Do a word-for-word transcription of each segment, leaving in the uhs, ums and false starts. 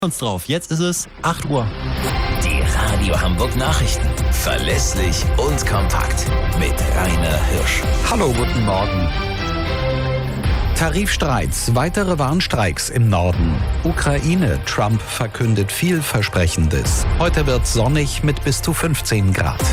Uns drauf. Jetzt ist es acht Uhr. Die Radio Hamburg Nachrichten. Verlässlich und kompakt. Mit Rainer Hirsch. Hallo, guten Morgen. Tarifstreits, weitere Warnstreiks im Norden. Ukraine, Trump verkündet Vielversprechendes. Heute wird sonnig mit bis zu fünfzehn Grad.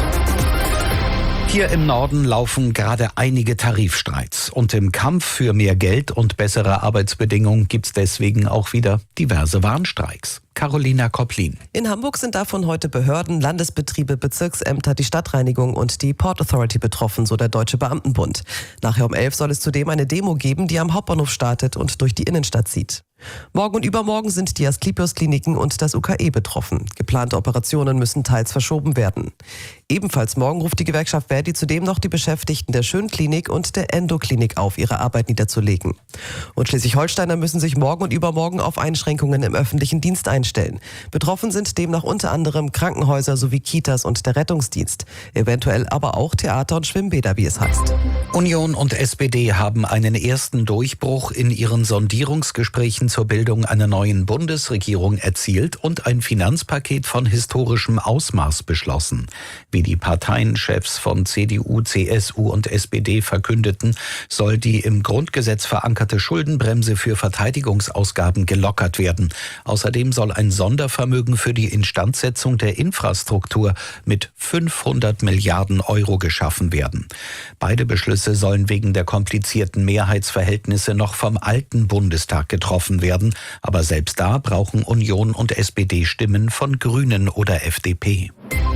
Hier im Norden laufen gerade einige Tarifstreits. Und im Kampf für mehr Geld und bessere Arbeitsbedingungen gibt's deswegen auch wieder diverse Warnstreiks. Carolina Kopplin. In Hamburg sind davon heute Behörden, Landesbetriebe, Bezirksämter, die Stadtreinigung und die Port Authority betroffen, so der Deutsche Beamtenbund. Nachher um elf soll es zudem eine Demo geben, die am Hauptbahnhof startet und durch die Innenstadt zieht. Morgen und übermorgen sind die Asklepios-Kliniken und das U K E betroffen. Geplante Operationen müssen teils verschoben werden. Ebenfalls morgen ruft die Gewerkschaft Verdi zudem noch die Beschäftigten der Schönklinik und der Endoklinik auf, ihre Arbeit niederzulegen. Und Schleswig-Holsteiner müssen sich morgen und übermorgen auf Einschränkungen im öffentlichen Dienst einstellen. Betroffen sind demnach unter anderem Krankenhäuser sowie Kitas und der Rettungsdienst. Eventuell aber auch Theater und Schwimmbäder, wie es heißt. Union und S P D haben einen ersten Durchbruch in ihren Sondierungsgesprächen zur Bildung einer neuen Bundesregierung erzielt und ein Finanzpaket von historischem Ausmaß beschlossen. Wie die Parteienchefs von C D U, C S U und S P D verkündeten, soll die im Grundgesetz verankerte Schuldenbremse für Verteidigungsausgaben gelockert werden. Außerdem soll ein Sondervermögen für die Instandsetzung der Infrastruktur mit fünfhundert Milliarden Euro geschaffen werden. Beide Beschlüsse sollen wegen der komplizierten Mehrheitsverhältnisse noch vom alten Bundestag getroffen werden. Aber selbst da brauchen Union und S P D Stimmen von Grünen oder F D P.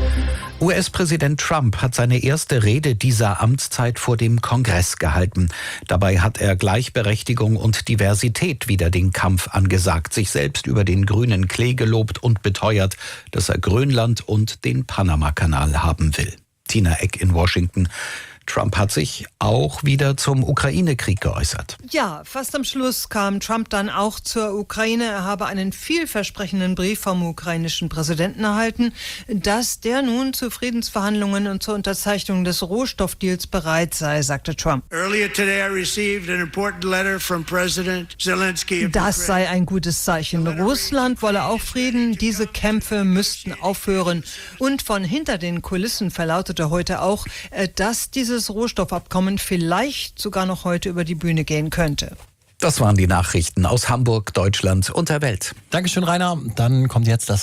U S-Präsident Trump hat seine erste Rede dieser Amtszeit vor dem Kongress gehalten. Dabei hat er Gleichberechtigung und Diversität wieder den Kampf angesagt, sich selbst über den grünen Klee gelobt und beteuert, dass er Grönland und den Panamakanal haben will. Tina Eck in Washington. Trump hat sich auch wieder zum Ukraine-Krieg geäußert. Ja, fast am Schluss kam Trump dann auch zur Ukraine. Er habe einen vielversprechenden Brief vom ukrainischen Präsidenten erhalten, dass der nun zu Friedensverhandlungen und zur Unterzeichnung des Rohstoffdeals bereit sei, sagte Trump. Das sei ein gutes Zeichen. Russland wolle auch Frieden. Diese Kämpfe müssten aufhören. Und von hinter den Kulissen verlautete heute auch, dass diese dieses Rohstoffabkommen vielleicht sogar noch heute über die Bühne gehen könnte. Das waren die Nachrichten aus Hamburg, Deutschland und der Welt. Dankeschön, Rainer. Dann kommt jetzt das